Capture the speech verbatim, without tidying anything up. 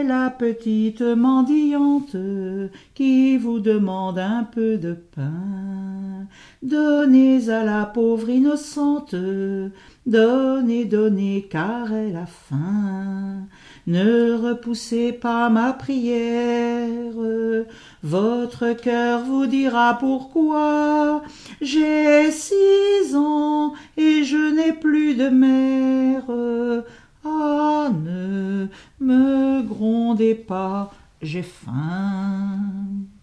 la petite mendiante qui vous demande un peu de pain. Donnez à la pauvre innocente, donnez, donnez, car elle a faim. Ne repoussez pas ma prière, votre cœur vous dira pourquoi. J'ai six ans et je n'ai plus de mère. Ah, ne me grondez pas, j'ai faim.